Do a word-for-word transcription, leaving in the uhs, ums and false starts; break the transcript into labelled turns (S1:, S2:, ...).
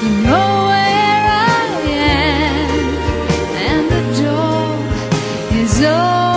S1: You know where I am, and the door is open.